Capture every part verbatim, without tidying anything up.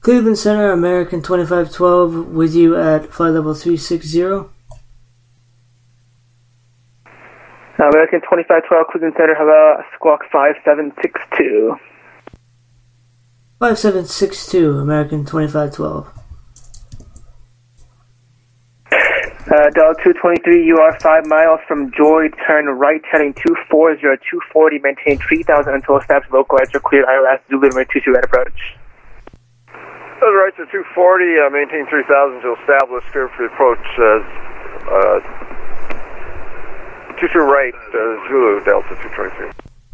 Cleveland Center, American twenty-five twelve, with you at flight level three sixty. American twenty-five twelve, Cleveland Center, hello, squawk five seven six two. five seven six two, American twenty-five twelve. Uh, Delta two twenty-three, you are five miles from Joy, turn right, heading two forty, two forty, maintain three thousand until established localizer are cleared, I O S, Zulu, number two two, red approach. Those right to two forty, uh, maintain three thousand to establish, clear for the approach, uh, uh, two two right, uh, Zulu, Delta two twenty-three.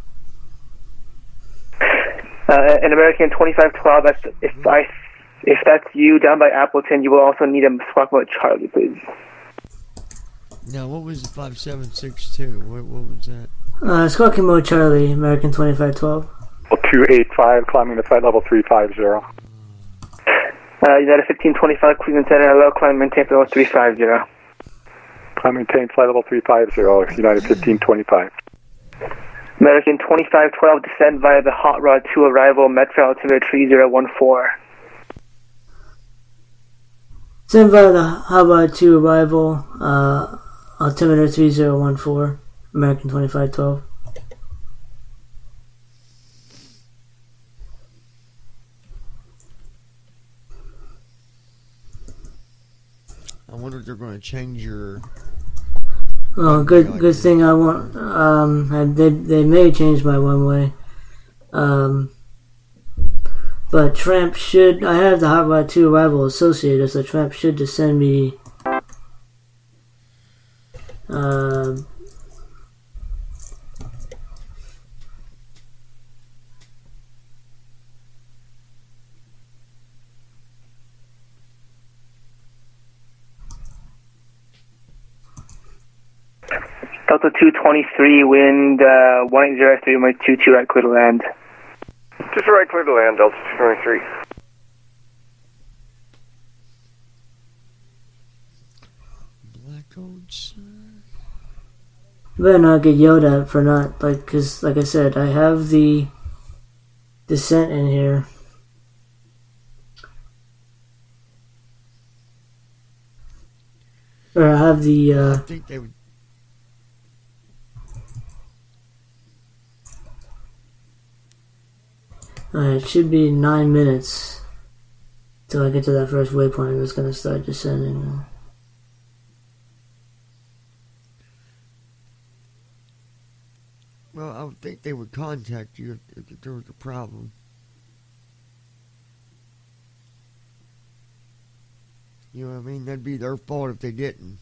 Uh, an American twenty-five twelve, that's, if I, if that's you down by Appleton, you will also need a squawk mode Charlie, please. Now, what was the five seven six two? What, what was that? Uh, squawking mode Charlie, American twenty-five twelve. two eighty-five, climbing to flight level three fifty. Uh, United fifteen twenty-five, Cleveland Center, hello, climb maintain flight level three fifty. Climb maintain flight level three fifty, United fifteen twenty-five. American twenty-five twelve, descend via the Hot Rod two arrival, Metro altimeter three zero one four. Send via the Hot Rod two arrival, uh, altimeter three zero one four, American twenty-five twelve. I wonder if they're going to change your... Oh, good good thing I want... Um, they, they may change my one-way. Um, but Tramp should... I have the Hot Rod two arrival associated, so Tramp should just send me... Uh, Delta two twenty-three, wind uh, one eight zero three, two two right, clear to land. two two right, clear to land, Delta two twenty-three. Black old sun. You better not get yelled at for not, like, because, like I said, I have the descent in here. Or I have the, uh... I think they would... Alright, it should be nine minutes till I get to that first waypoint and it's going to start descending. Well, I would think they would contact you if, if there was a problem. You know what I mean? That'd be their fault if they didn't.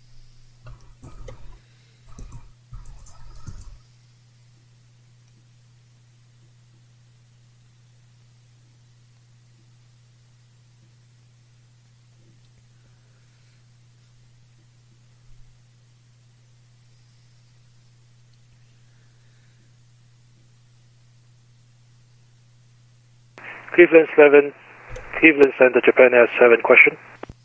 Cleveland seven, Cleveland Center, Japan Air seven, question.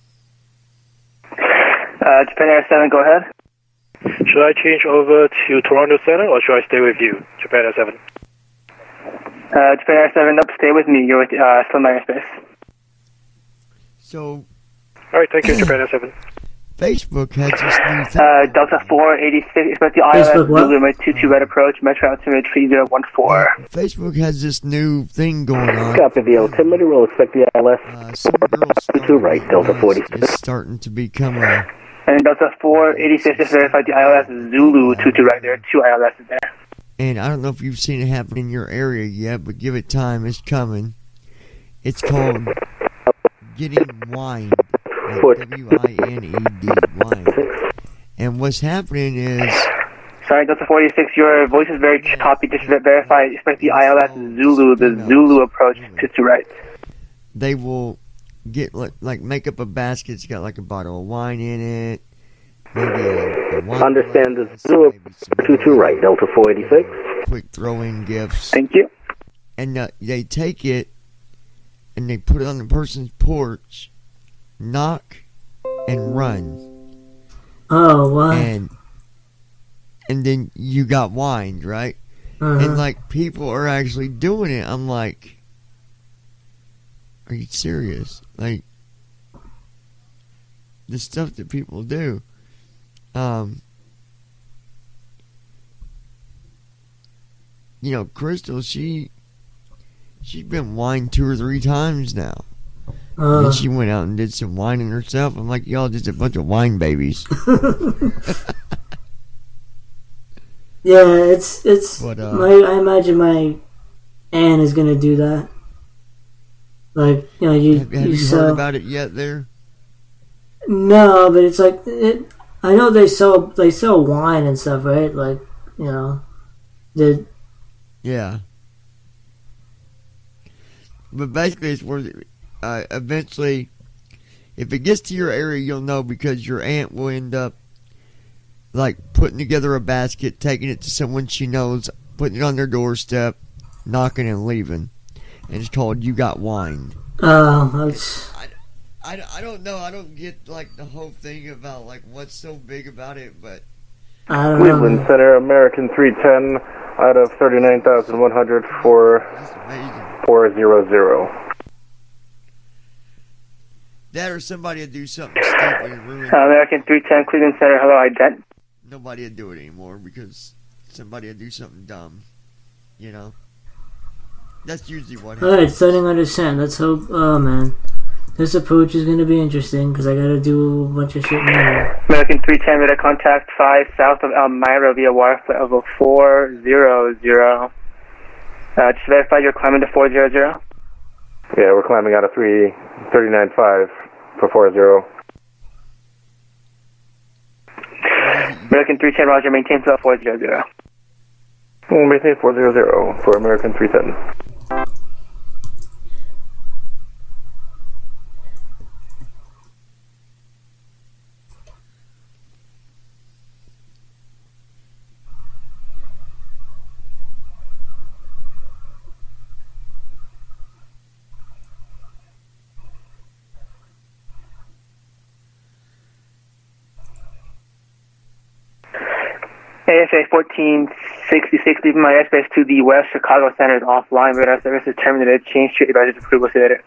Uh, Japan Air seven, go ahead. Should I change over to Toronto Center or should I stay with you, Japan Air seven? Uh, Japan Air seven, nope, stay with me. You're with uh, Slim Airspace. So... Alright, thank you, Japan Air seven. Facebook has this new thing. Uh, Delta four eighty-six, expect the I O S, Zulu, two two red approach, Metro altimeter three zero one four. Facebook has this new thing going on. Copy the altimeter, we'll expect the I L S. Uh, some girls two two right, Delta forty-six. is starting to become a... And Delta four eighty-six, just verified the I O S, Zulu, two two right, there are two I L S's there. And I don't know if you've seen it happen in your area yet, but give it time, it's coming. It's called Getting Wined. W I N E D, wine. And what's happening is... Sorry, Delta forty-six, your voice is very choppy. Just verify, expect the I L S Zulu, the Zulu approach to, to right. They will get, like, like, make up a basket. It's got, like, a bottle of wine in it. Maybe a, a wine Understand glass, the Zulu, two two right, Delta four eighty-six. Quick throw-in gifts. Thank you. And uh, they take it, and they put it on the person's porch, knock and run. Oh, what? And and then you got wined, right? Uh-huh. And like people are actually doing it. I'm like, are you serious? Like, the stuff that people do. Um, you know, Crystal, she, she's been wined two or three times now. Uh, And she went out and did some whining herself. I'm like, y'all just a bunch of wine babies. yeah, it's it's. But, uh, my, I imagine my aunt is gonna do that. Like, you know, you have, have you, you sell. heard about it yet? There. No, but it's like it. I know they sell they sell wine and stuff, right? Like, you know, the Yeah. But basically, it's where uh, eventually, if it gets to your area, you'll know because your aunt will end up like putting together a basket, taking it to someone she knows, putting it on their doorstep, knocking and leaving. And it's called "You Got Wined." uh, that's I, I, I don't know. I don't get like the whole thing about like what's so big about it, but I don't Cleveland know. Center, American three ten out of thirty-nine thousand one hundred for it's amazing. four zero zero. That or somebody would do something stupid and ruin. Uh, American three ten, Cleveland Center. Hello, ident. Nobody would do it anymore because somebody would do something dumb. You know? That's usually what happens. Alright, setting under scent. Let's hope. Oh man, this approach is gonna be interesting because I gotta do a bunch of shit now. American three ten, radar contact five south of Elmira via water flight level four zero zero. Uh, just verify you're climbing to four zero zero. Yeah, we're climbing out of three thirty-nine five for four zero. American three ten, roger, maintain flight four zero zero. We'll maintain four zero zero for American three ten. A S A fourteen sixty-six, leaving my airspace to the west. Chicago Center is offline. Radar service is terminated. Change to advisory approval stated.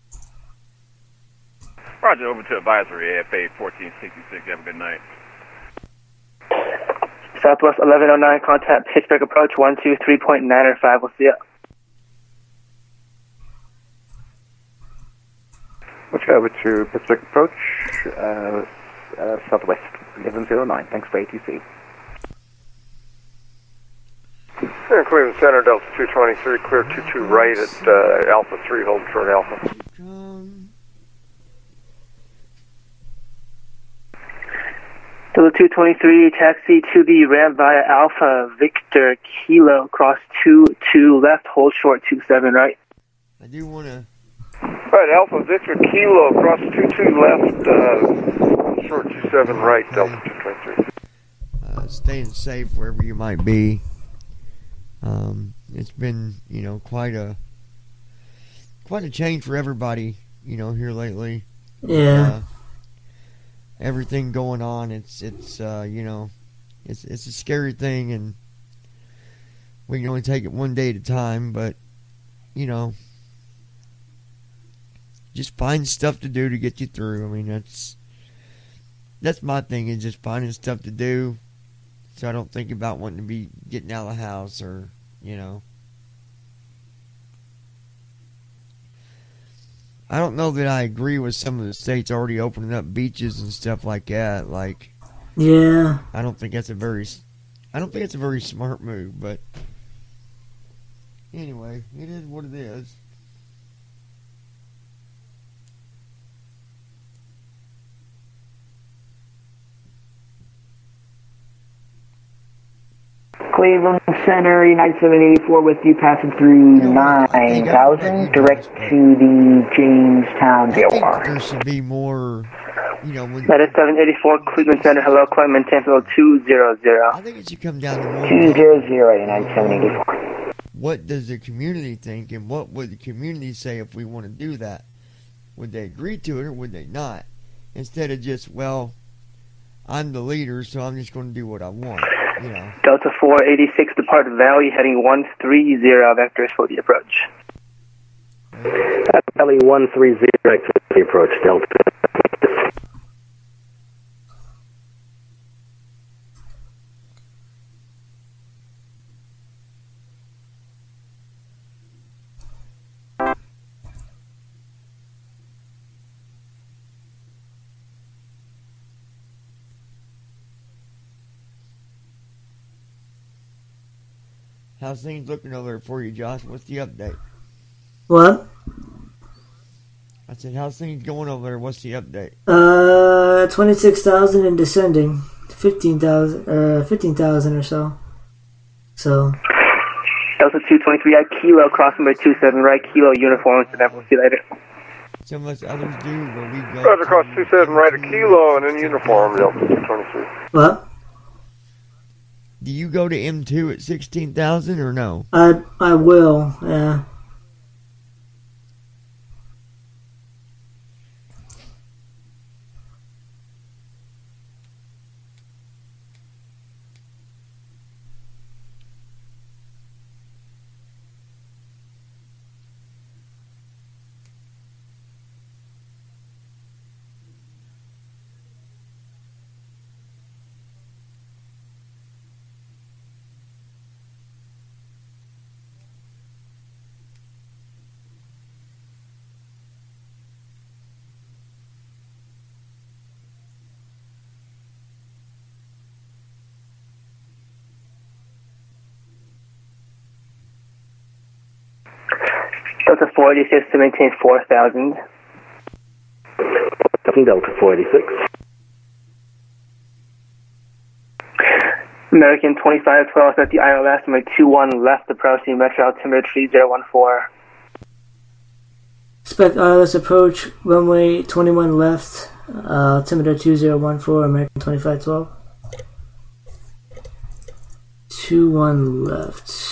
Roger, over to advisory, A F A fourteen sixty-six. Have a good night. Southwest eleven oh nine, contact Pittsburgh approach one two three point nine or five. We'll see ya. Let's go over to Pittsburgh approach, uh, uh, southwest eleven oh nine. Thanks for A T C. Here in Cleveland Center, Delta two twenty-three, clear two two right at uh, Alpha three, hold short Alpha. Um, Delta two twenty-three, taxi to the ramp via Alpha Victor Kilo, cross two two left, hold short two seven right. I do want to. Right, Alpha Victor Kilo, cross two two left, uh, short two seven right, Delta two twenty-three. Uh, staying safe wherever you might be. Um, it's been, you know, quite a quite a change for everybody, you know, here lately. Yeah. Uh, everything going on, it's it's uh, you know, it's it's a scary thing, and we can only take it one day at a time. But you know, just find stuff to do to get you through. I mean, that's that's my thing, is just finding stuff to do. So I don't think about wanting to be getting out of the house, or, you know. I don't know that I agree with some of the states already opening up beaches and stuff like that. Like, Yeah. I don't think that's a very, I don't think it's a very smart move. But anyway, it is what it is. Cleveland Center, United seven eighty-four with you, passing through You know what? I think nine thousand, I- I direct think- to the Jamestown I think J O R. there should be more, you know, when, That is seven eighty-four, Cleveland Center. Hello, climb maintain flight two zero zero. I think it should come down to more. two zero zero, United seven eighty-four. What does the community think, and what would the community say if we want to do that? Would they agree to it, or would they not? Instead of just, well, I'm the leader, so I'm just going to do what I want, you know. Delta four eighty-six, depart Valley, heading one three zero, vectors for the approach. Uh, Charlie one three zero to the approach, Delta. How's things looking over there for you, Josh? What's the update? What? I said, how's things going over there? What's the update? Uh, twenty-six thousand and descending. fifteen thousand, uh, fifteen thousand or so. So. Delta two twenty-three at Kilo, cross number two seven, right, Kilo, uniform, so that we'll see you later. So much others do, where we go. Roger, cross two seven, right, a Kilo, and in uniform, Delta two twenty-three. What? Do you go to M two at sixteen thousand or no? I I will, yeah. Delta four eighty-six to maintain four thousand. Delta four eighty-six. American twenty-five twelve at the I L S, number two one left, approaching Metro altimeter three zero one four. Expect I L S approach, runway twenty-one left, uh, altimeter two zero one four, American twenty-five twelve. two one left.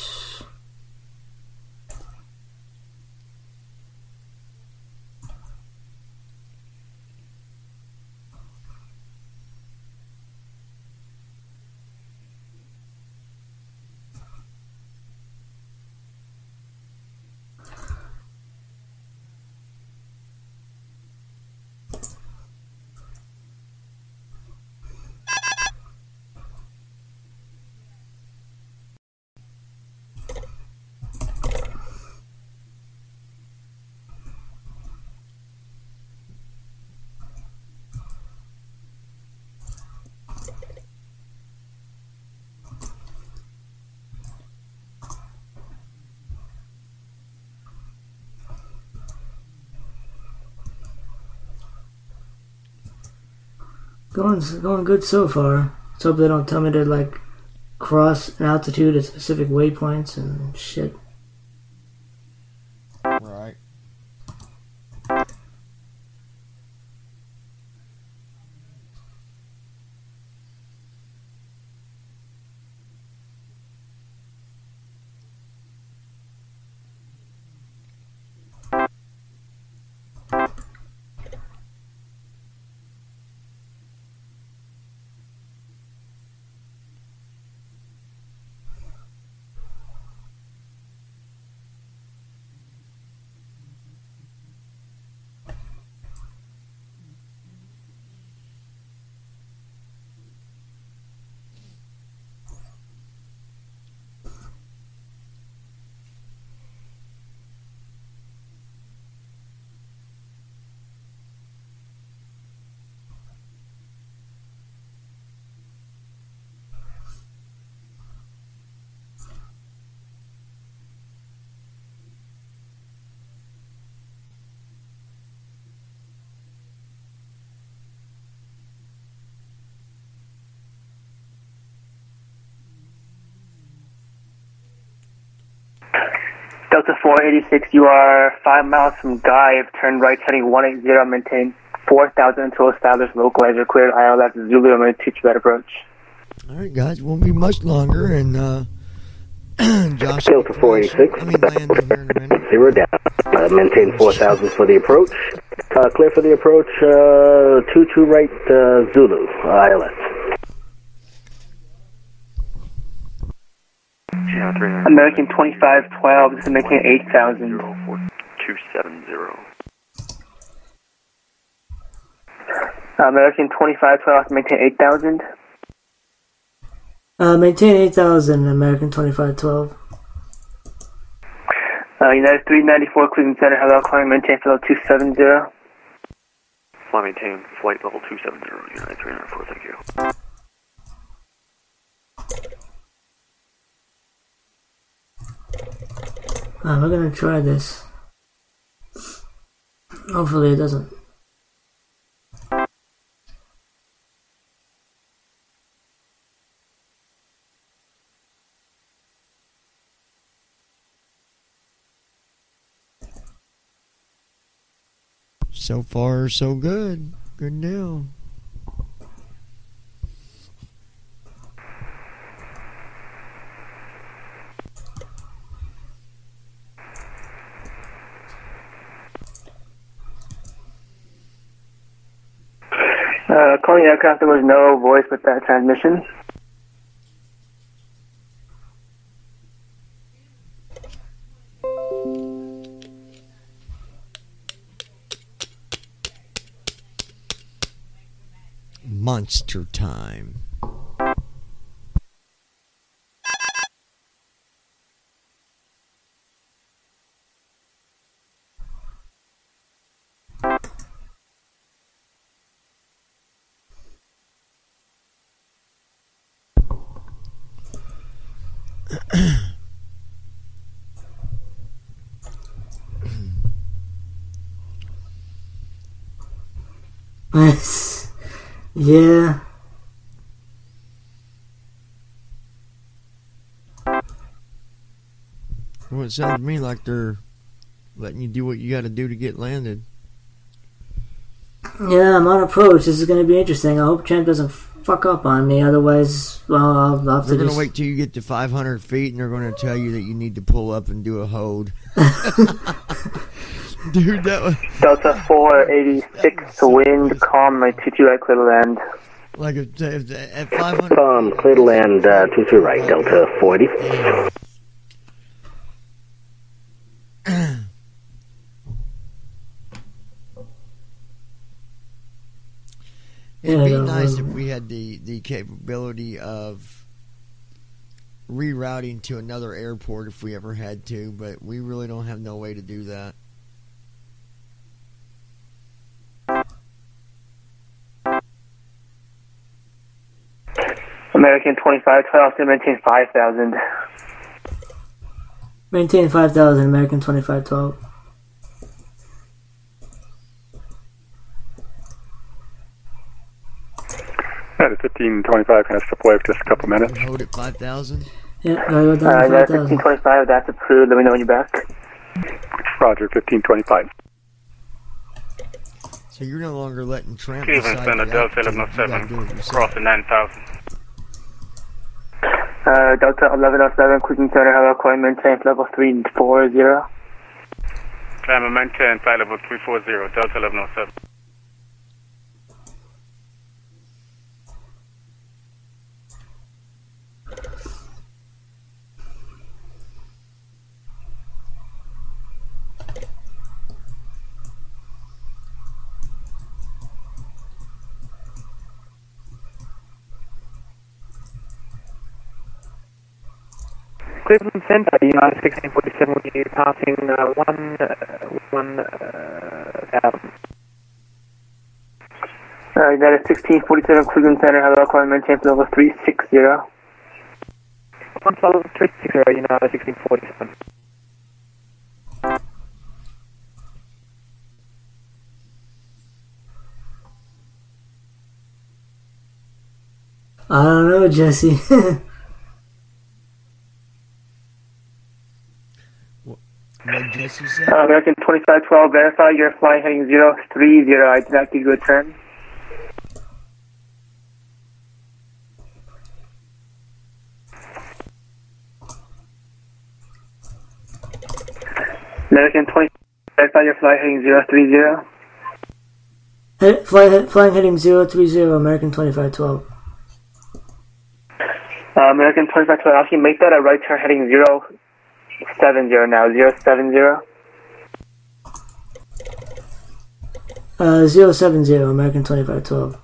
Going, going good so far. Let's hope they don't tell me to, like, cross an altitude at specific waypoints and shit. Right. Delta four eighty-six, you are five miles from Guy, turn right heading one eighty, maintain four thousand until established, localizer cleared, I L S Zulu, I'm going to teach you that approach. Alright guys, won't be much longer, and uh, Josh... Delta four eighty-six, let me land in here in a minute. Zero down, uh, maintain four thousand for the approach, uh, clear for the approach, uh, two two right, uh, Zulu, I L S. American twenty-five twelve, this is making eight thousand. two seven zero. Uh, American twenty-five twelve, maintain eight thousand. Uh, maintain eight thousand, American twenty-five twelve. Uh, United three ninety-four, Cleveland Center, hello, calling, maintain flight level two seven zero. Flight maintain flight level two seven zero, United three ninety-four, thank you. Uh, we're gonna try this. Hopefully it doesn't. So far, so good. Good deal. Uh, calling aircraft, there was no voice with that transmission. Monster time. Yeah. Well, it sounds to me like they're letting you do what you got to do to get landed. Yeah, I'm on approach. This is going to be interesting. I hope Champ doesn't fuck up on me. Otherwise, well, I'll, I'll have they're to going to just... wait till you get to five hundred feet, and they're going to tell you that you need to pull up and do a hold. Dude, that was... Delta four eighty-six, wind, calm, my two two right, clear to land. Like if, if, at five hundred... Um, clear to land, uh, two two right, Delta forty. Yeah. It'd be nice if we had the, the capability of rerouting to another airport if we ever had to, but we really don't have no way to do that. American twenty-five twelve, to maintain five thousand. Maintain five thousand, American twenty-five twelve. At fifteen twenty-five, can I step away for just a couple minutes? Hold at five thousand? Yeah, go down uh, to five thousand. fifteen twenty-five, that's approved. Let me know when you're back. Roger, fifteen twenty-five. So you're no longer letting Tramp Cleveland decide Center, the Delta altitude. eleven oh You gotta do it seven, yourself. crossing nine thousand. Uh, Delta eleven oh seven, Cleveland Center, hello, calling, maintain level three four zero. Climb and maintain flight level three four zero, Delta eleven oh seven. Cleveland Center, United sixteen forty-seven, will you passing uh, one, uh, one uh, thousand? Uh, United sixteen forty-seven, Cleveland Center, hello, calling, maintain level three six zero. One level three six zero, United sixteen forty-seven. I don't know, Jesse. What Jesse said? Uh, American twenty-five twelve, verify your flight heading zero three zero. I did not give you a turn. American twenty, verify your flight heading zero three zero. Head, fly, head, flying heading zero three zero, American twenty-five twelve. Uh, American twenty-five twelve, actually make that a right turn heading zero seven zero now, zero seven zero. Uh, zero seven zero, American twenty-five twelve.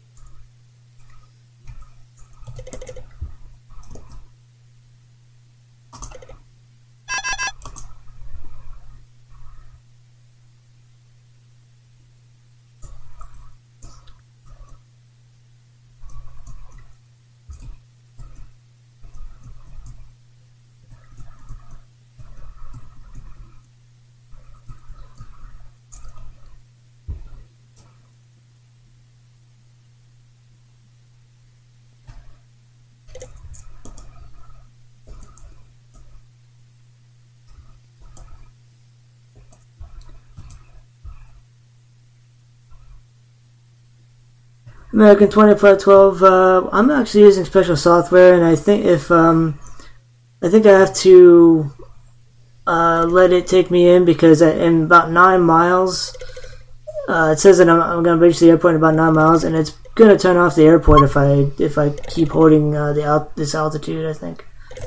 American twenty-five twelve, uh, I'm actually using special software, and I think if, um, I think I have to, uh, let it take me in, because in about nine miles, uh, it says that I'm, I'm gonna reach the airport in about nine miles, and it's gonna turn off the airport if I, if I keep holding, uh, the alt- this altitude, I think.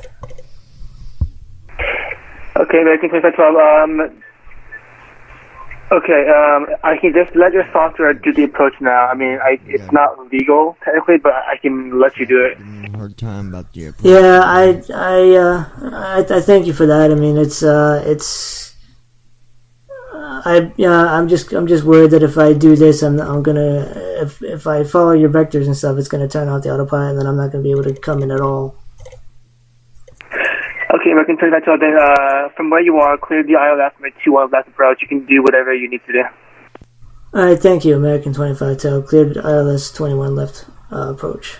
Okay, American twenty-five twelve, um, okay, um, I can just let your software do the approach now. I mean, I, it's yeah. not legal, technically, but I can let you do it. Hard time about the approach. Yeah, I, I, uh, I, I thank you for that. I mean, it's, uh, it's, uh, I, yeah, I'm just, I'm just worried that if I do this, I'm, I'm gonna, if, if I follow your vectors and stuff, it's gonna turn off the autopilot, and then I'm not gonna be able to come in at all. Okay, American twenty-five twelve, then, uh, from where you are, clear the I L S two one left approach. You can do whatever you need to do. Alright, thank you, American twenty-five twelve. Cleared I L S twenty-one left uh, approach.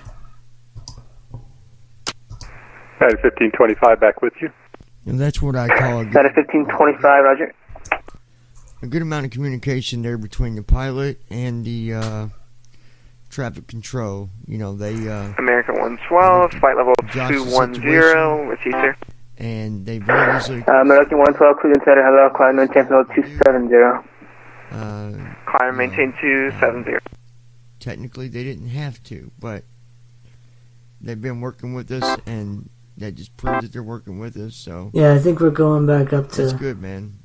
At fifteen twenty-five, back with you. And that's what I call a good, at fifteen twenty-five, Roger. A good amount of communication there between the pilot and the uh, traffic control. You know, they... Uh, American one twelve, flight level two one zero, with you, sir. And they very easily... Uh, American one twelve, Cleveland Center, hello, climb maintain level two seven zero. Uh, climb maintain uh, two seven zero. Technically, they didn't have to, but they've been working with us, and that just proves that they're working with us, so... Yeah, I think we're going back up to... That's good, man.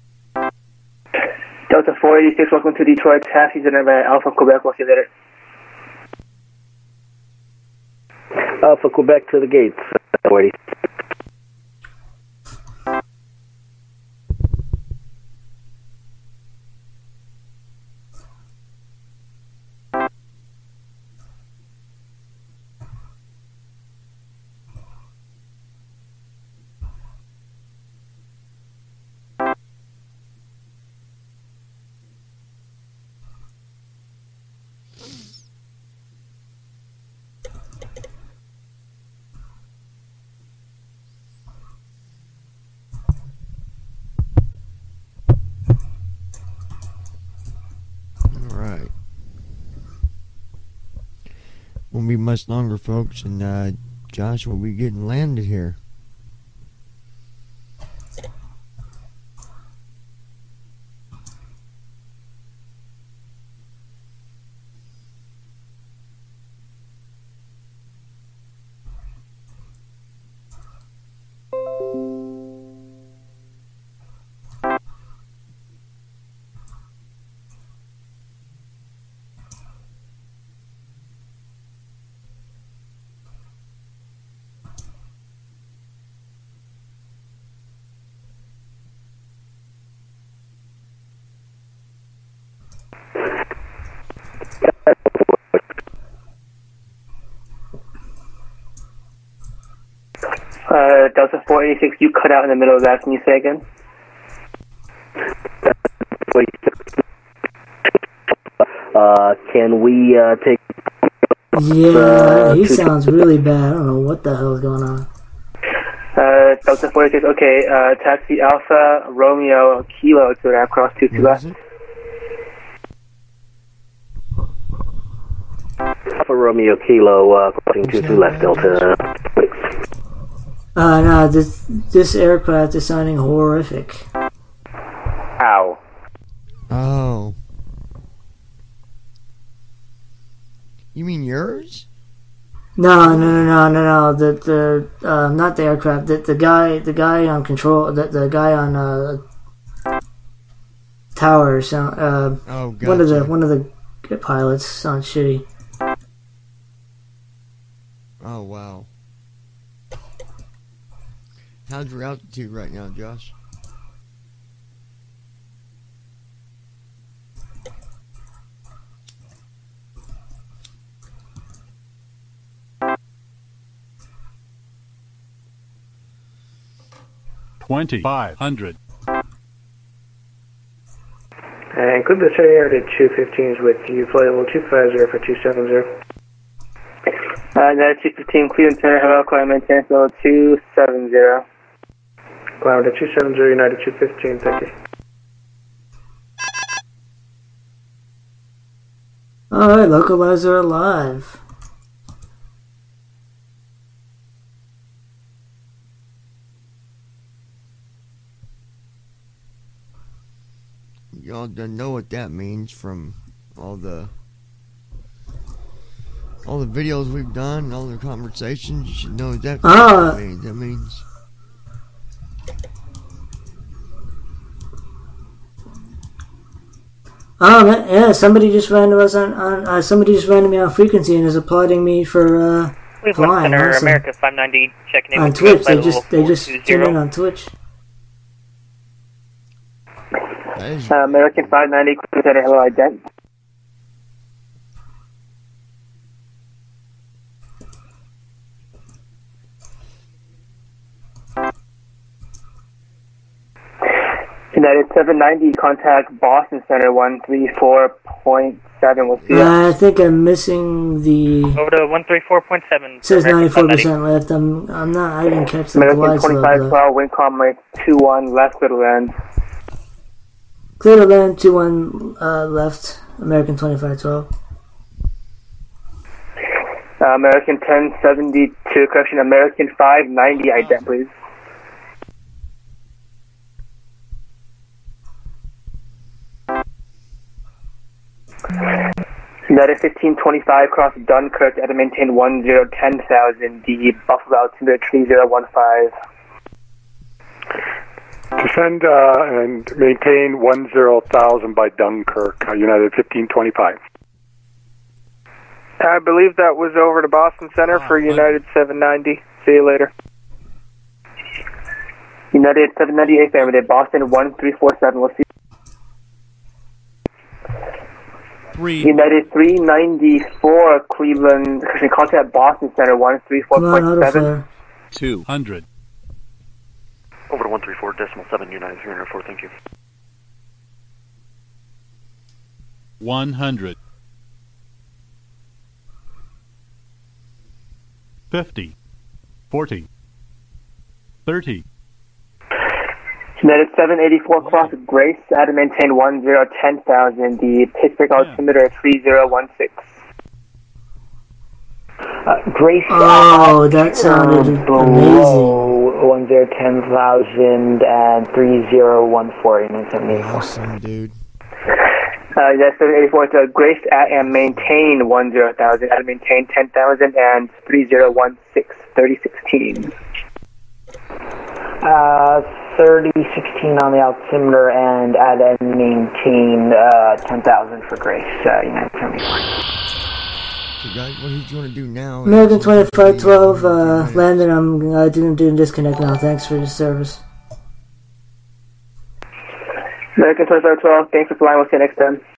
Delta four eighty-six, welcome to Detroit. Taxis are by Alpha Quebec. We'll see you later. Alpha Quebec to the gates. forty. Won't be much longer, folks, and uh, Josh will be getting landed here. Uh, Delta four eighty-six, you cut out in the middle of that. Can you say again? Uh, can we uh, take... Yeah, uh, he sounds really bad. I don't know what the hell is going on. Uh, Delta four eighty-six, okay, uh, taxi Alpha Romeo Kilo to that cross two two left. Alpha Romeo Kilo, uh, crossing two two left, Delta. Uh, no, this, this aircraft is sounding horrific. Ow. Oh. You mean yours? No, no, no, no, no, no. The the uh, not the aircraft. The the guy, the guy on control. The the guy on uh. tower sound. Uh, oh, gotcha. One of the one of the pilots sounds shitty. Oh wow. How's your altitude right now, Josh? twenty-five hundred. And Cleveland Center Air to two fifteens with you, flight level two five zero for two seven zero. Uh, United two fifteen, Cleveland Center, hello, climb maintain level two seven zero. Climb to two seven zero, United two fifteen, thank you. Alright, localizer alive. Y'all don't know what that means from all the all the videos we've done, all the conversations. You should know exactly ah. what that means. That means Oh man, yeah, somebody just ran to us on, on uh, somebody just ran to me on frequency and is applauding me for uh, flying. Center, awesome. America five ninety, checking in on with Twitch. They just they just tune in on Twitch. Uh, American five ninety, Cleveland Center, hello, ident. United seven ninety, contact Boston Center one three four point seven. We'll see. Uh, I think I'm missing the. Over to one three four point seven. It says ninety-four percent left. I'm I'm not. I didn't catch the American twenty-five twelve, wind calm rate two one, left, clear to land. Clear to land, two one uh, left. American twenty-five twelve. Uh, American ten seventy-two, correction, American five ninety, ident, please. United fifteen twenty-five, cross Dunkirk at a maintain one zero ten thousand, the Buffalo altimeter three zero one five. Descend uh, and maintain one zero thousand by Dunkirk, uh, United fifteen twenty-five. I believe that was over to Boston Center for United seven ninety. See you later. United seven ninety, affirmative, Boston one three four seven, we'll see. Three. United three ninety-four, Cleveland, contact Boston Center one three four point seven. two hundred. Over to one three four decimal seven, United three hundred four, thank you. one hundred. fifty. forty. thirty. United seven eighty-four, cross Grace at a maintain one zero ten thousand, the Pittsburgh altimeter three zero one six. Uh, Grace. Oh, that sounded amazing. One zero ten thousand and three zero one four. United seven eighty-four. Awesome, dude. Uh, United seven eighty-four, it's uh, Grace at and maintain one zero thousand, at a maintain ten thousand and three zero one six, thirty sixteen. Uh, thirty sixteen on the altimeter and add and maintain uh, ten thousand for Grace, uh, United seventy-four. So guys, what did you want to do now? American twenty-five twelve, uh, landed. I'm uh, doing, doing disconnect now. Thanks for your service. American twenty-five twelve, thanks for flying. We'll see you next time.